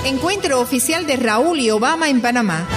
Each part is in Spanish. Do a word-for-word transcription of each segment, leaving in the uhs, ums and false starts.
Encuentro oficial de Raúl y Obama en Panamá.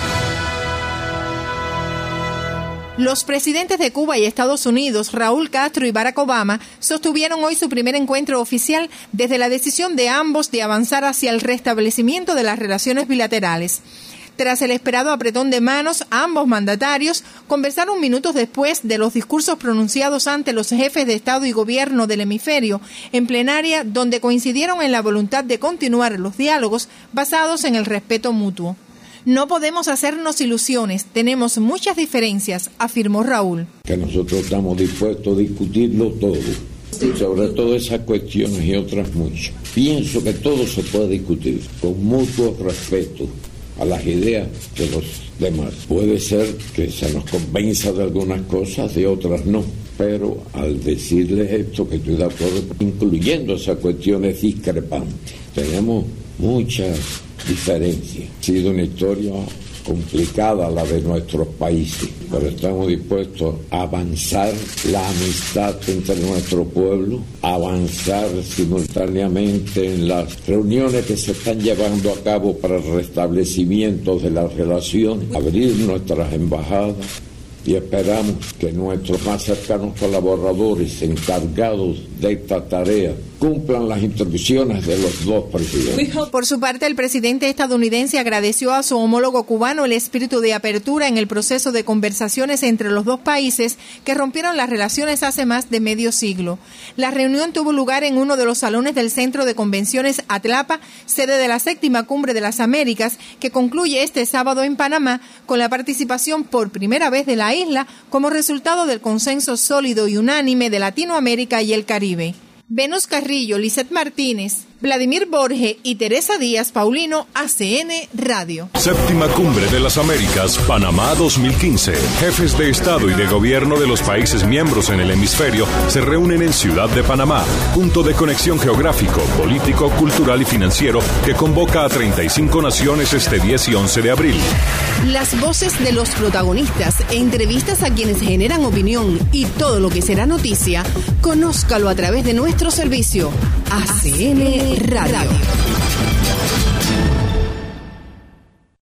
Los presidentes de Cuba y Estados Unidos, Raúl Castro y Barack Obama, sostuvieron hoy su primer encuentro oficial desde la decisión de ambos de avanzar hacia el restablecimiento de las relaciones bilaterales. Tras el esperado apretón de manos, ambos mandatarios conversaron minutos después de los discursos pronunciados ante los jefes de Estado y Gobierno del hemisferio en plenaria, donde coincidieron en la voluntad de continuar los diálogos basados en el respeto mutuo. No podemos hacernos ilusiones, tenemos muchas diferencias, afirmó Raúl. Que nosotros estamos dispuestos a discutirlo todo, y sobre todo esas cuestiones y otras muchas. Pienso que todo se puede discutir con mutuo respeto a las ideas de los demás. Puede ser que se nos convenza de algunas cosas, de otras no, pero al decirles esto, que estoy de acuerdo, incluyendo esas cuestiones discrepantes, tenemos muchas diferencias. Ha sido una historia complicada la de nuestros países, pero estamos dispuestos a avanzar la amistad entre nuestro pueblo, avanzar simultáneamente en las reuniones que se están llevando a cabo para el restablecimiento de las relaciones, abrir nuestras embajadas, y esperamos que nuestros más cercanos colaboradores encargados de esta tarea cumplan las instrucciones de los dos presidentes. Por su parte, el presidente estadounidense agradeció a su homólogo cubano el espíritu de apertura en el proceso de conversaciones entre los dos países que rompieron las relaciones hace más de medio siglo. La reunión tuvo lugar en uno de los salones del Centro de Convenciones Atlapa, sede de la séptima Cumbre de las Américas, que concluye este sábado en Panamá, con la participación por primera vez de la isla como resultado del consenso sólido y unánime de Latinoamérica y el Caribe. Venus Carrillo, Lisette Martínez, Vladimir Borge y Teresa Díaz Paulino, A C N Radio. Séptima Cumbre de las Américas, Panamá dos mil quince. Jefes de Estado y de Gobierno de los países miembros en el hemisferio se reúnen en Ciudad de Panamá, punto de conexión geográfico, político, cultural y financiero que convoca a treinta y cinco naciones este diez y once de abril. Las voces de los protagonistas, entrevistas a quienes generan opinión y todo lo que será noticia, conózcalo a través de nuestro servicio A C N Radio.